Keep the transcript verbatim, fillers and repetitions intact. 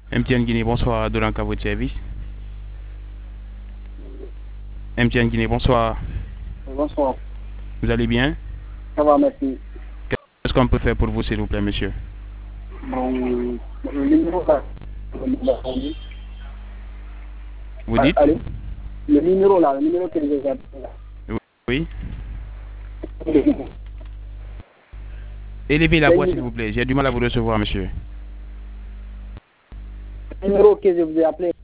M T N Guinée, bonsoir, Dolanka, votre service. M T N Guinée, bonsoir. Bonsoir. Vous allez bien? Ça va, merci. Qu'est-ce qu'on peut faire pour vous, s'il vous plaît, monsieur? Bon, le numéro là. Vous dites? Allez. Le numéro là, le numéro que j'ai appelé là. Oui. Élevez la voix, s'il vous plaît. J'ai du mal à vous recevoir, monsieur. Le numéro que je vous ai appelé.